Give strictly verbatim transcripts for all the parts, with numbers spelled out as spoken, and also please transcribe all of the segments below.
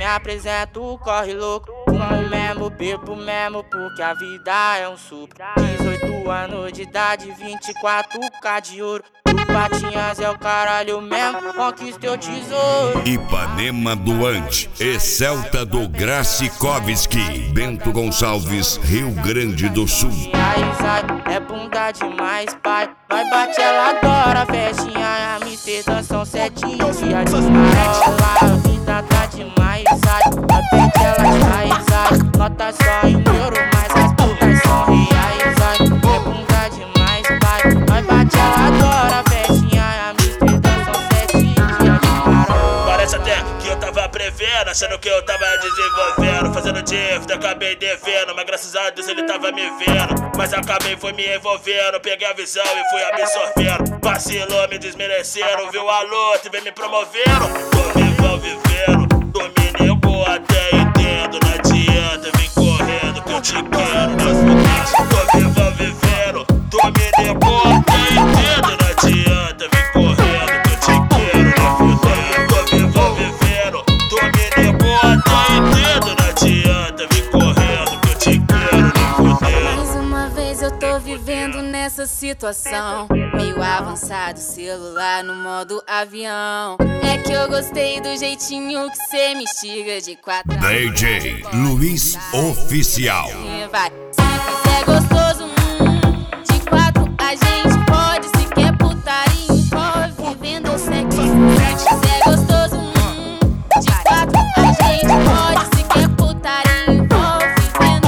me apresento, corre louco. Fumo mesmo, bebo mesmo, porque a vida é um suco. Dezoito anos de idade, vinte e quatro K de ouro. O Patinhas é o caralho mesmo, conquistei o tesouro. Ipanema Doante e Celta do Gracikovski, Bento Gonçalves, Rio Grande do Sul. Aí sai, é bunda demais, pai. Nós bate, ela adora, festinha, Amsterdã são sete dias de marola. A vida tá demais, sai, repete ela sai, sai. Nota só em euro, mas as putas são reais, sai. É bunda demais, pai. Nós bate, ela adora, festinha, Amsterdã são sete dias de marola. Parece até que eu tava prevendo, achando que eu tava desenvolvendo, fazendo dívida, acabei devendo, mas graças a Deus ele tava me vendo. Mas acabei foi me envolvendo, peguei a visão e fui absorvendo. Vacilou, me desmerecendo, viu a luta e vem me promovendo. Tô vivo vivendo, tô me nego até entendo. Não adianta vir correndo que eu te quero. Tô vivo vivendo, tô me nego até entendo. Não adianta vir correndo que eu te quero. Nem fudendo, tô vivo vivendo, tô me nego até entendo. Não adianta vir correndo que eu te quero. Nem fudendo. Mais uma vez eu tô vivendo nessa situação, meio avançado, celular no modo avião. É que eu gostei do jeitinho que cê me instiga de quatro. D J Luiz Oficial. Vai, se fizer gostoso, hum, de quatro a gente pode. Se quer putaria, envolve, vivendo sexo. Se fizer gostoso, hum, de quatro a gente pode. Se quer putaria, envolve, vivendo.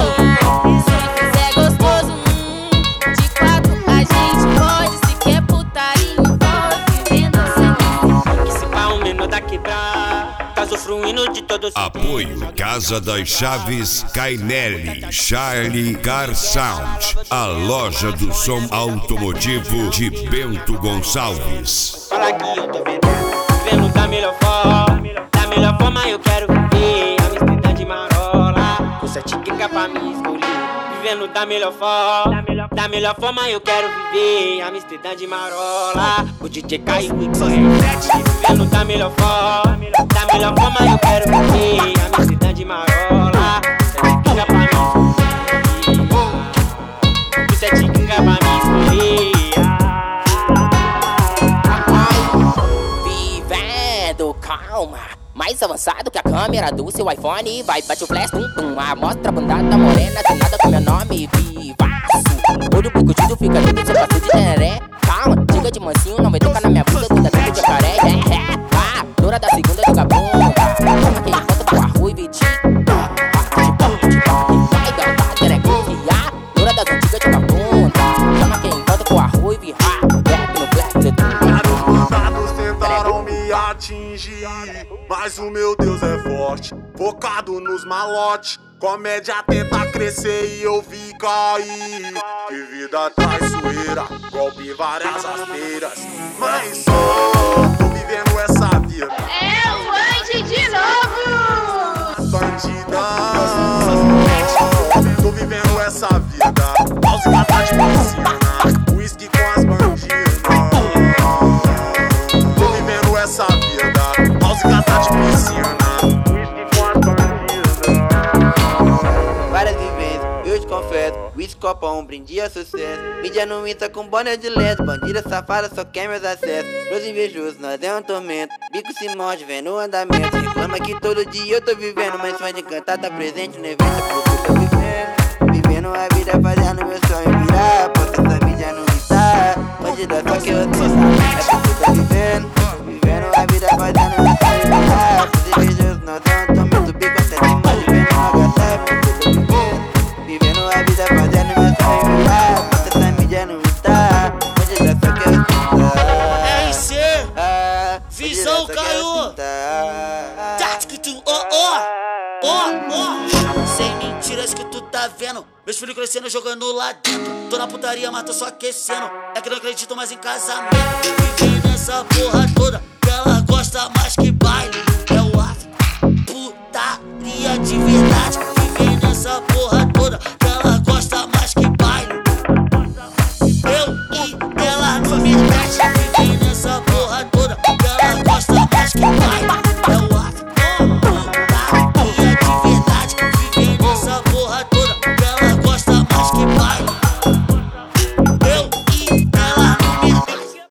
Se fizer gostoso, hum, de quatro a gente pode. Se quer putaria, envolve, vivendo sexo. Esse pau menor da quebrar, caso fruindo de todos. Apoio Casa das Chaves Cainelli, Charlie Car Sound, a loja do som automotivo de Bento Gonçalves. Fala que eu tô vendo, vivendo da melhor forma, da melhor forma eu quero viver. Amsterdã de marola, com sete gigas pra me escolher. Vivendo da melhor forma, da melhor forma eu quero viver. Amsterdã de marola, o D J caiu e corre sete. Vivendo da melhor forma, da melhor forma eu quero viver. Amsterdã de marola, sete gigas pra me escolher. Com sete gigas pra me escolher. Vivendo calma, mais avançado que a câmera do seu iPhone. Vai, bate o flash, tum tum, a mostra a bandada morena, tem nada com meu nome, vivaço. Olho bicudido, fica lindo, seu passo de neré. Calma, diga de mansinho, não vai tocar na minha bunda, tudo aqui de jacaré. É, é, ah, loura da segunda do gabum. Chama quem encontra com a rua e vitinho. Vai dançar, terequinha, loura das antigas de gabunda. Chama quem encontra com a rua e vitinho. Rap no flash, Vários mandados tentaram me atingir, mas o meu Deus é forte, focado nos malotes. Comédia tenta crescer e eu vi cair. Que vida traiçoeira, golpe várias rasteiras. Mas só tô vivendo essa vida. É o Andy de novo! Bandidão, tô vivendo essa vida. House gata de piscina, whisky com as bandidas. Tô vivendo essa vida. House gata de piscina, whisky com as bandidas. Várias vivências, eu te confesso. Whisky, copão, brinde a sucesso. Mídia no Insta com boné de ledo. Bandida safada só quer meus acessos. Pros invejosos, nós é um tormento. Bico se morde, vendo o andamento. Reclama que todo dia eu tô vivendo, mas fã de cantar tá presente no evento. Porque eu tô vivendo, vivendo a vida, fazendo meu sonho virar. Posta essa mídia no Insta, bandida só que eu sou. É porque eu tô vivendo, vivendo a vida, fazendo meu sonho virar. Pros invejosos, nós é um tormento. Bico até se morde, vendo o H T. Porque eu tô vivendo, vivendo a vida, fazendo meu sonho virar. Posta essa mídia no Insta, bandida só que eu sou. R C, visão caiu. Tático tu, ó, ó, ó, ó. Sem mentiras que tu tá vendo. Meus filhos crescendo, jogando lá dentro. Tô na putaria, mas tô só aquecendo. É que não acredito mais em casamento. Vivi nessa porra toda, que ela gosta mais que baile.